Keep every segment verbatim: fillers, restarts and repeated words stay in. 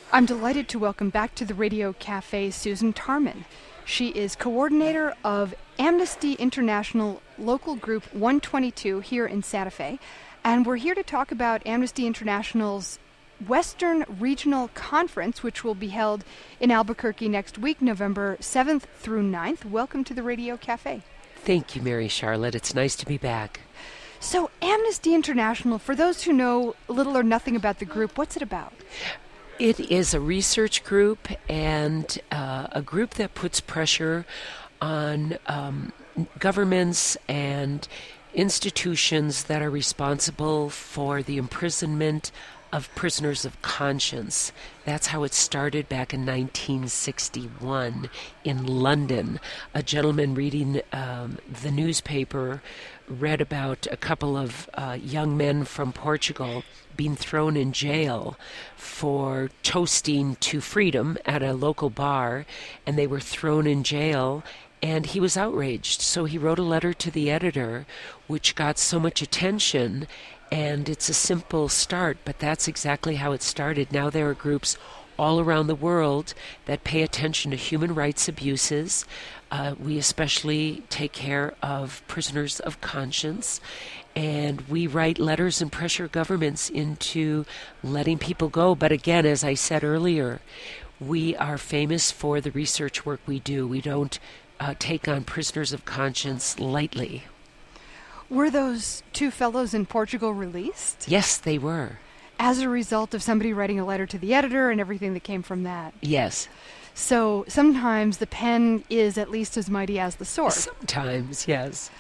I'm delighted to welcome back to the Radio Cafe Susan Tarman. She is coordinator of Amnesty International Local Group one twenty-two here in Santa Fe, and we're here to talk about Amnesty International's Western Regional Conference, which will be held in Albuquerque next week, November seventh through ninth. Welcome to the Radio Cafe. Thank you, Mary Charlotte. It's nice to be back. So, Amnesty International, for those who know little or nothing about the group, what's it about? It is a research group and uh, a group that puts pressure on um, governments and institutions that are responsible for the imprisonment of prisoners of conscience. That's how it started back in nineteen sixty-one in London. A gentleman reading um, the newspaper read about a couple of uh, young men from Portugal being thrown in jail for toasting to freedom at a local bar, and they were thrown in jail, and he was outraged. So he wrote a letter to the editor, which got so much attention, and it's a simple start, but that's exactly how it started. Now there are groups all around the world that pay attention to human rights abuses. Uh, we especially take care of prisoners of conscience, and we write letters and pressure governments into letting people go. But again, as I said earlier, we are famous for the research work we do. We don't uh, take on prisoners of conscience lightly. Were those two fellows in Portugal released? Yes, they were. As a result of somebody writing a letter to the editor and everything that came from that? Yes. So sometimes the pen is at least as mighty as the sword. Sometimes, yes.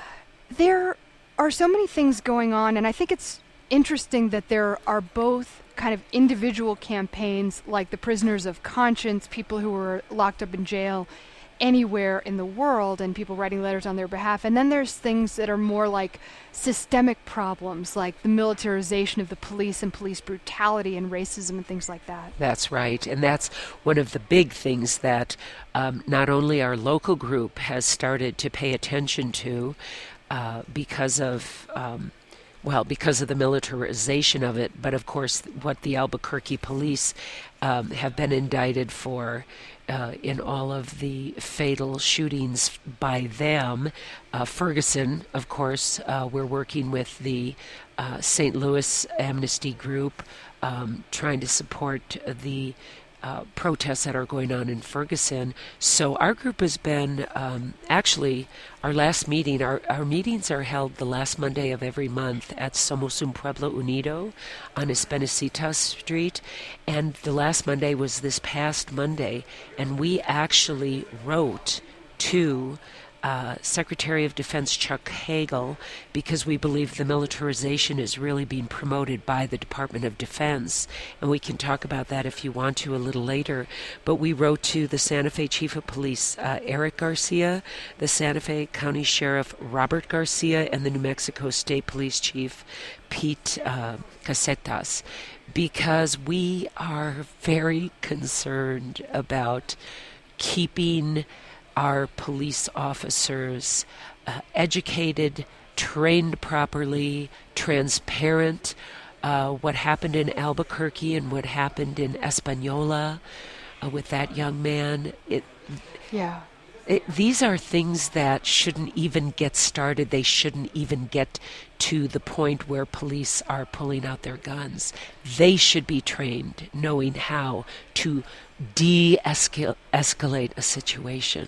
There are so many things going on, and I think it's interesting that there are both kind of individual campaigns like the prisoners of conscience, people who were locked up in jail anywhere in the world, and people writing letters on their behalf. And then there's things that are more like systemic problems, like the militarization of the police and police brutality and racism and things like that. That's right. And that's one of the big things that um, not only our local group has started to pay attention to uh, because of um, well, because of the militarization of it, but of course what the Albuquerque police um, have been indicted for uh, in all of the fatal shootings by them. Uh, Ferguson, of course, uh, we're working with the uh, Saint Louis Amnesty Group, um, trying to support the Uh, protests that are going on in Ferguson. So our group has been, um, actually, our last meeting, our, our meetings are held the last Monday of every month at Somos un Pueblo Unido on Espenecita Street, and the last Monday was this past Monday, and we actually wrote to Uh, Secretary of Defense Chuck Hagel, because we believe the militarization is really being promoted by the Department of Defense, and we can talk about that if you want to a little later. But we wrote to the Santa Fe Chief of Police, uh, Eric Garcia, the Santa Fe County Sheriff, Robert Garcia, and the New Mexico State Police Chief, Pete uh, Casetas, because we are very concerned about keeping our police officers uh, educated, trained properly, transparent. Uh, what happened in Albuquerque and what happened in Española uh, with that young man, it, yeah. It, these are things that shouldn't even get started. They shouldn't even get to the point where police are pulling out their guns. They should be trained knowing how to de-escalate a situation.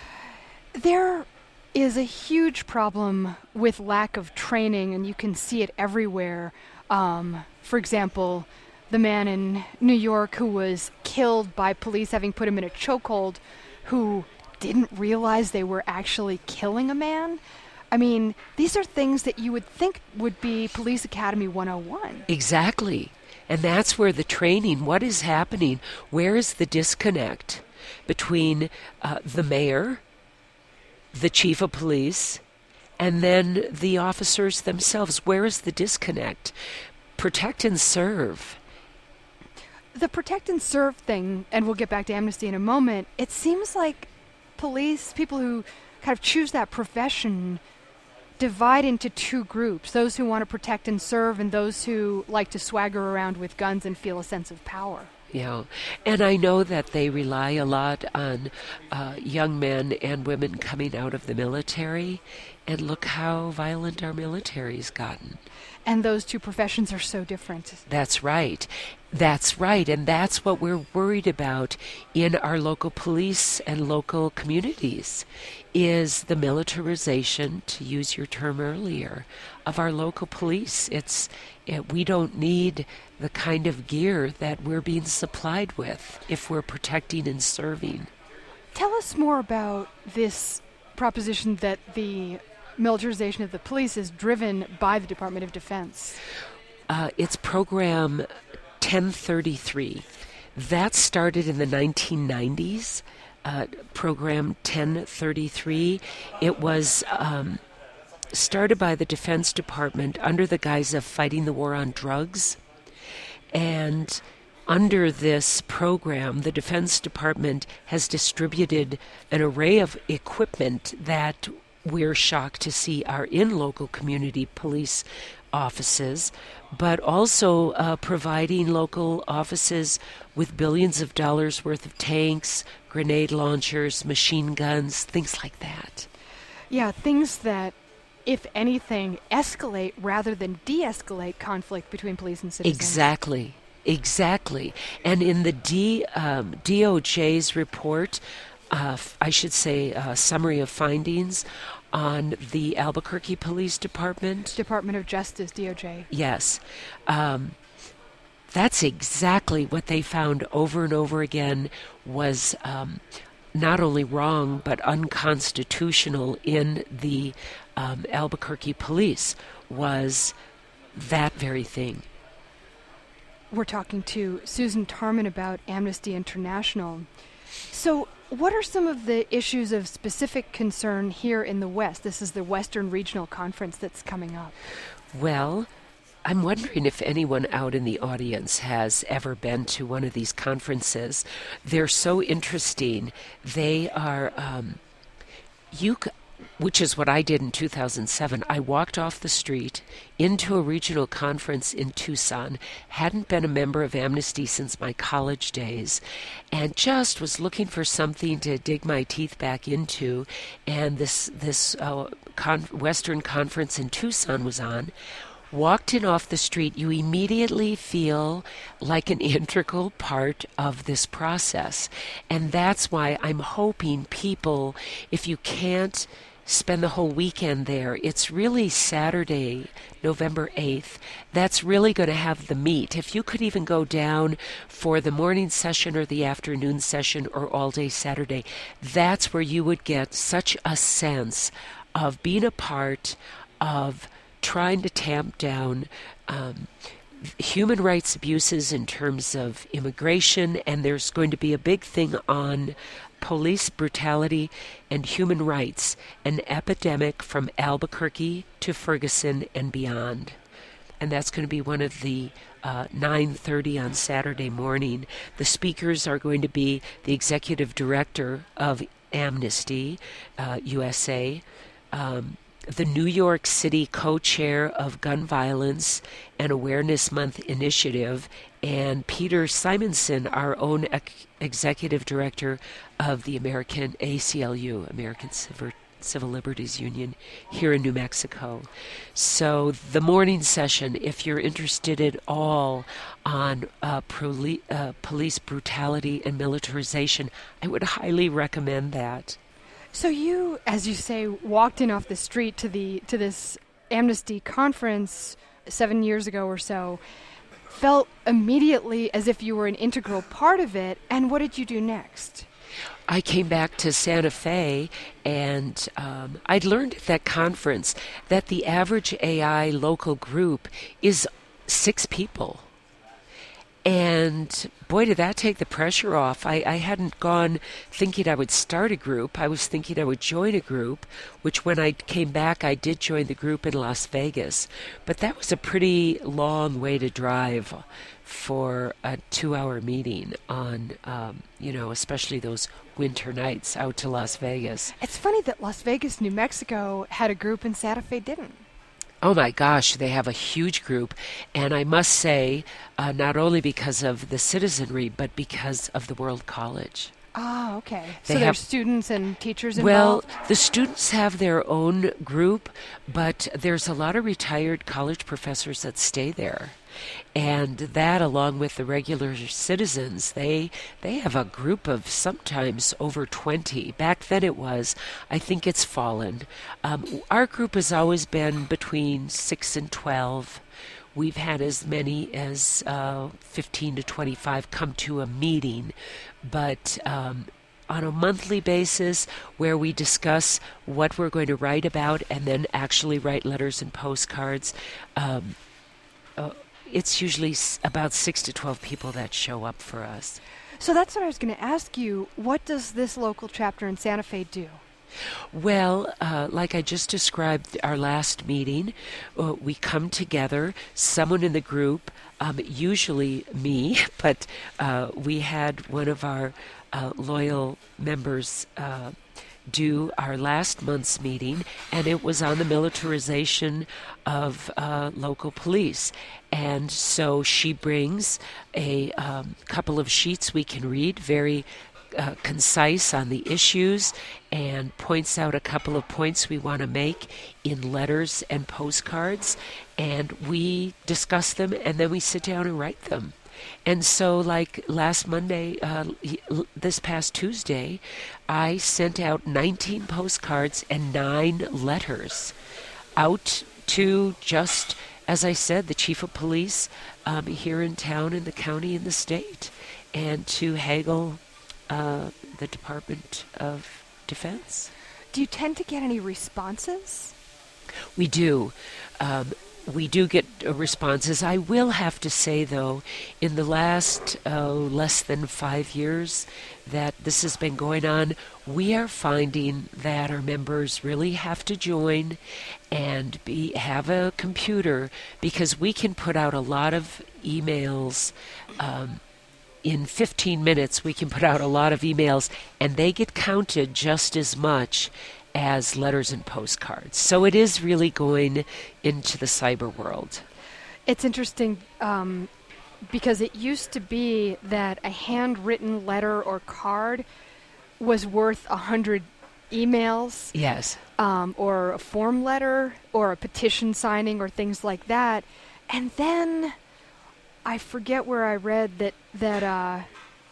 There is a huge problem with lack of training, and you can see it everywhere. Um, for example, the man in New York who was killed by police having put him in a chokehold, who didn't realize they were actually killing a man. I mean, these are things that you would think would be Police Academy one oh one. Exactly. And that's where the training, what is happening? Where is the disconnect between uh, the mayor, the chief of police, and then the officers themselves? Where is the disconnect? Protect and serve. The protect and serve thing, and we'll get back to Amnesty in a moment, it seems like police, people who kind of choose that profession, divide into two groups, those who want to protect and serve and those who like to swagger around with guns and feel a sense of power. You know, and I know that they rely a lot on uh, young men and women coming out of the military, and look how violent our military's gotten. And those two professions are so different. That's right. That's right, and that's what we're worried about in our local police and local communities, is the militarization, to use your term earlier, of our local police. It's it, we don't need the kind of gear that we're being supplied with if we're protecting and serving. Tell us more about this proposition that the militarization of the police is driven by the Department of Defense. Uh, it's program ten thirty-three. That started in the nineteen nineties, uh, program ten thirty-three. It was um, started by the Defense Department under the guise of fighting the war on drugs. And under this program, the Defense Department has distributed an array of equipment that we're shocked to see are in local community police offices, but also uh, providing local offices with billions of dollars worth of tanks, grenade launchers, machine guns, things like that. Yeah, things that, if anything, escalate rather than de-escalate conflict between police and citizens. Exactly, exactly. And in the D, um, D O J's report, uh, I should say a summary of findings on the Albuquerque Police Department. Department of Justice, D O J. Yes. Um, that's exactly what they found over and over again was um, not only wrong, but unconstitutional in the um, Albuquerque Police, was that very thing. We're talking to Susan Tarman about Amnesty International. So, what are some of the issues of specific concern here in the West? This is the Western Regional Conference that's coming up. Well, I'm wondering if anyone out in the audience has ever been to one of these conferences. They're so interesting. They are, um, you, c- which is what I did in two thousand seven. I walked off the street into a regional conference in Tucson, hadn't been a member of Amnesty since my college days, and just was looking for something to dig my teeth back into, and this, this uh, con- Western conference in Tucson was on. Walked in off the street, you immediately feel like an integral part of this process. And that's why I'm hoping people, if you can't spend the whole weekend there, it's really Saturday, November eighth. That's really going to have the meat. If you could even go down for the morning session or the afternoon session or all day Saturday, that's where you would get such a sense of being a part of trying to tamp down um, human rights abuses in terms of immigration, and there's going to be a big thing on police brutality and human rights, an epidemic from Albuquerque to Ferguson and beyond. And that's going to be one of the uh, nine thirty on Saturday morning. The speakers are going to be the executive director of Amnesty uh, U S A, um, the New York City co-chair of Gun Violence and Awareness Month Initiative, and Peter Simonson, our own ec- executive director of the American A C L U, American Civil, Civil Liberties Union, here in New Mexico. So the morning session, if you're interested at all on uh, proli- uh, police brutality and militarization, I would highly recommend that. So you, as you say, walked in off the street to the to this Amnesty conference seven years ago or so, felt immediately as if you were an integral part of it, and what did you do next? I came back to Santa Fe, and um, I'd learned at that conference that the average A I local group is six people. And boy, did that take the pressure off. I, I hadn't gone thinking I would start a group. I was thinking I would join a group, which when I came back, I did join the group in Las Vegas. But that was a pretty long way to drive for a two-hour meeting on, um, you know, especially those winter nights out to Las Vegas. It's funny that Las Vegas, New Mexico had a group and Santa Fe didn't. Oh my gosh, they have a huge group. And I must say, uh, not only because of the citizenry, but because of the World College. Ah, okay. They so have, there's students and teachers well, involved? the students have their own group, but there's a lot of retired college professors that stay there. And that, along with the regular citizens, they they have a group of sometimes over twenty. Back then it was. I think it's fallen. Um, our group has always been between six and twelve. We've had as many as uh, fifteen to twenty-five come to a meeting, but um, on a monthly basis where we discuss what we're going to write about and then actually write letters and postcards, um, uh, it's usually s- about six to twelve people that show up for us. So that's what I was going to ask you. What does this local chapter in Santa Fe do? Well, uh, like I just described our last meeting, uh, we come together, someone in the group, um, usually me, but uh, we had one of our uh, loyal members uh, do our last month's meeting, and it was on the militarization of uh, local police. And so she brings a um, couple of sheets we can read, very Uh, concise on the issues, and points out a couple of points we want to make in letters and postcards, and we discuss them, and then we sit down and write them. And so, like last Monday, uh, this past Tuesday, I sent out nineteen postcards and nine letters out to, just as I said, the chief of police um, here in town, in the county, in the state, and to Hagel, Uh, the Department of Defense. Do you tend to get any responses? We do. Um, we do get uh, responses. I will have to say, though, in the last uh, less than five years that this has been going on, we are finding that our members really have to join and be have a computer, because we can put out a lot of emails. Um, In fifteen minutes, we can put out a lot of emails, and they get counted just as much as letters and postcards. So it is really going into the cyber world. It's interesting um, because it used to be that a handwritten letter or card was worth a hundred emails. Yes. Um, or a form letter or a petition signing or things like that. And then I forget where I read that that uh,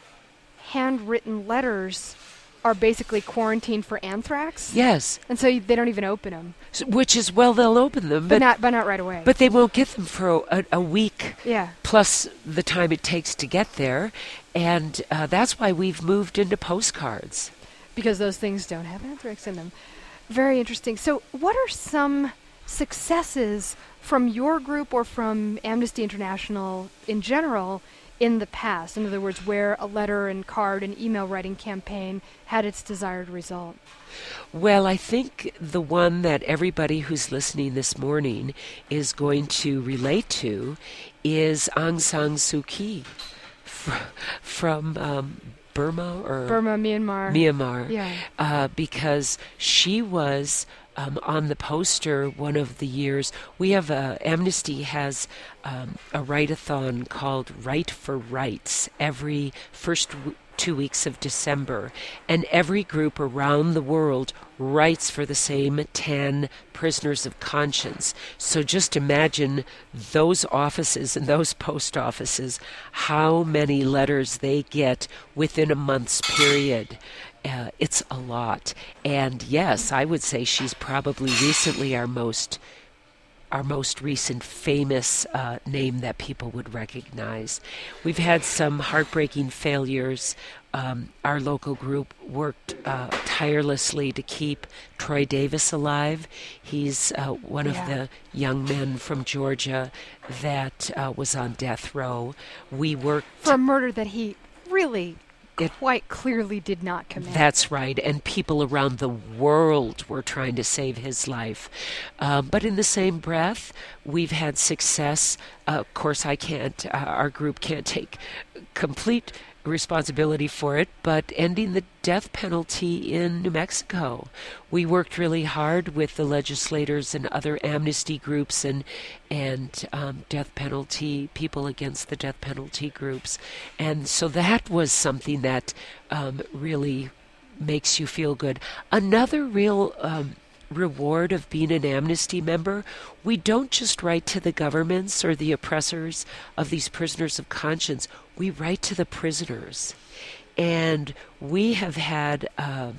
handwritten letters are basically quarantined for anthrax. Yes. And so you, they don't even open them. So, which is, well, they'll open them, But, but not but not right away. but they won't get them for a, a week. Yeah. Plus the time it takes to get there, and uh, that's why we've moved into postcards. Because those things don't have anthrax in them. Very interesting. So what are some successes from your group or from Amnesty International in general in the past? In other words, where a letter and card and email writing campaign had its desired result? Well, I think the one that everybody who's listening this morning is going to relate to is Aung San Suu Kyi fr- from um, Burma or Burma, Myanmar. Myanmar, Yeah. uh, because she was um, on the poster one of the years. We have a, Amnesty has um, a write-a-thon called Write for Rights every first w- two weeks of December, and every group around the world writes for the same ten prisoners of conscience. So just imagine those offices and those post offices, how many letters they get within a month's period. Uh, it's a lot. And yes, I would say she's probably recently our most our most recent famous uh, name that people would recognize. We've had some heartbreaking failures. Um, our local group worked uh, tirelessly to keep Troy Davis alive. He's uh, one Yeah. of the young men from Georgia that uh, was on death row. We worked... For a murder that he really It- quite clearly did not commit. That's right, and people around the world were trying to save his life. Um, but in the same breath, we've had success. Uh, of course, I can't, uh, our group can't take complete responsibility for it, but ending the death penalty in New Mexico. We worked really hard with the legislators and other amnesty groups and and um, death penalty people against the death penalty groups, and so that was something that um, really makes you feel good. Another real um, reward of being an Amnesty member, we don't just write to the governments or the oppressors of these prisoners of conscience, we write to the prisoners. And we have had uh,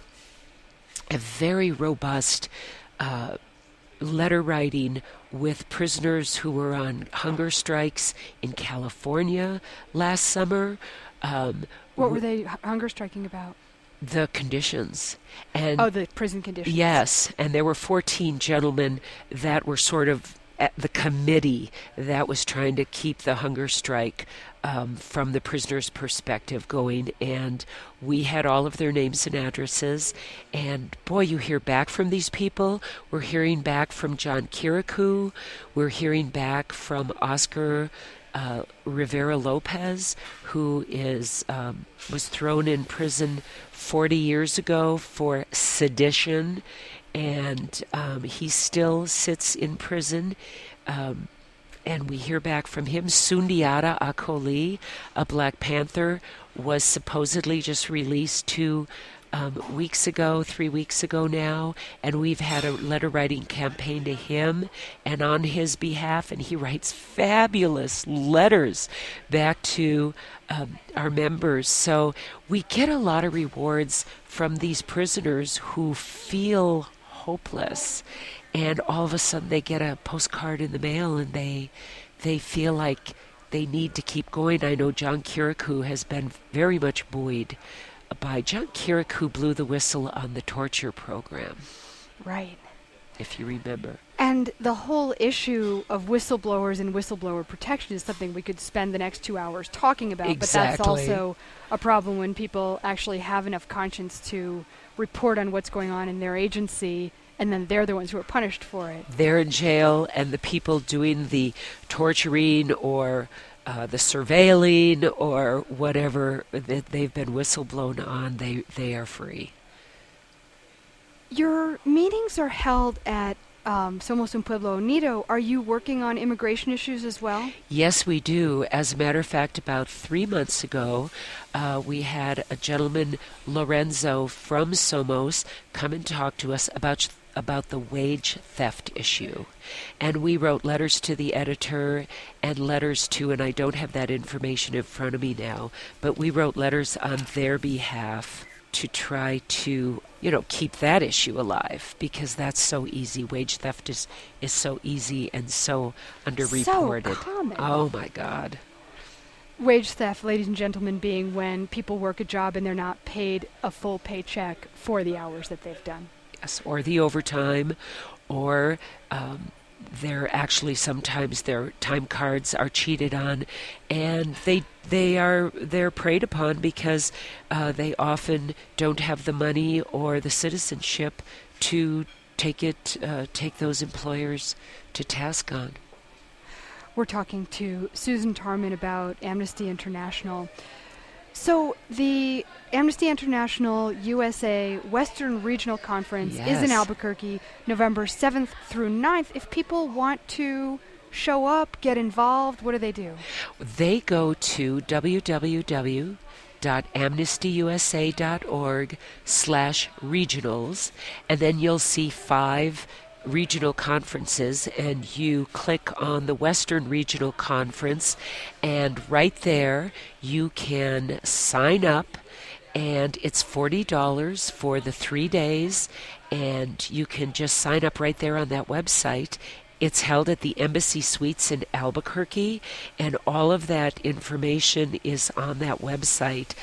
a very robust uh, letter writing with prisoners who were on hunger strikes in California last summer. Um, what were they hunger striking about? The conditions. And oh, the prison conditions. Yes, and there were fourteen gentlemen that were sort of at the committee that was trying to keep the hunger strike um, from the prisoners' perspective going, and we had all of their names and addresses, and boy, you hear back from these people. We're hearing back from John Kirikou. We're hearing back from Oscar Uh, Rivera Lopez, who is um, was thrown in prison forty years ago for sedition, and um, he still sits in prison. Um, and we hear back from him. Sundiata Acoli, a Black Panther, was supposedly just released two Um, weeks ago, three weeks ago now, and we've had a letter writing campaign to him and on his behalf, and he writes fabulous letters back to um, our members. So we get a lot of rewards from these prisoners who feel hopeless, and all of a sudden they get a postcard in the mail and they they feel like they need to keep going. I know John Kirikou has been very much buoyed by John Kirikou, blew the whistle on the torture program. Right. If you remember. And the whole issue of whistleblowers and whistleblower protection is something we could spend the next two hours talking about. Exactly. But that's also a problem when people actually have enough conscience to report on what's going on in their agency, and then they're the ones who are punished for it. They're in jail, and the people doing the torturing or Uh, the surveilling or whatever that they've been whistleblown on, they, they are free. Your meetings are held at um, Somos un Pueblo Unido. Are you working on immigration issues as well? Yes, we do. As a matter of fact, about three months ago, uh, we had a gentleman, Lorenzo, from Somos, come and talk to us about about the wage theft issue. And we wrote letters to the editor and letters to, and I don't have that information in front of me now, but we wrote letters on their behalf to try to, you know, keep that issue alive, because that's so easy. Wage theft is, is so easy and so underreported. So common. Oh, my God. Wage theft, ladies and gentlemen, being when people work a job and they're not paid a full paycheck for the hours that they've done. Or the overtime, or um, they're actually sometimes their time cards are cheated on, and they they are they're preyed upon because uh, they often don't have the money or the citizenship to take it uh, take those employers to task on. We're talking to Susan Tarman about Amnesty International. So the Amnesty International U S A Western Regional Conference yes. is in Albuquerque, November seventh through ninth. If people want to show up, get involved, what do they do? They go to www dot amnesty u s a dot org slash regionals, and then you'll see five regional conferences, and you click on the Western Regional Conference, and right there you can sign up, and it's forty dollars for the three days, and you can just sign up right there on that website. It's held at the Embassy Suites in Albuquerque, and all of that information is on that website,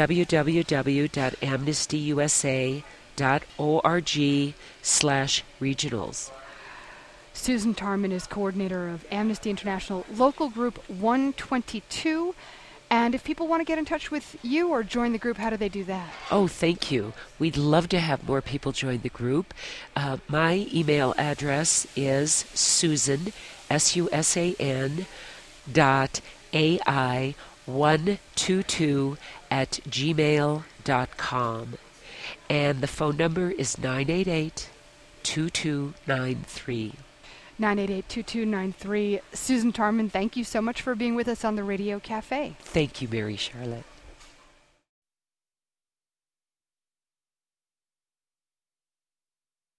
www dot amnesty u s a dot org slash regionals. Susan Tarman is coordinator of Amnesty International Local Group one twenty-two. And if people want to get in touch with you or join the group, how do they do that? Oh, thank you. We'd love to have more people join the group. Uh, my email address is Susan, S U S A N, dot A I one twenty-two at gmail dot com. And the phone number is nine eight eight, two two nine three. nine eight eight, two two nine three. Susan Tarman, thank you so much for being with us on the Radio Cafe. Thank you, Mary Charlotte.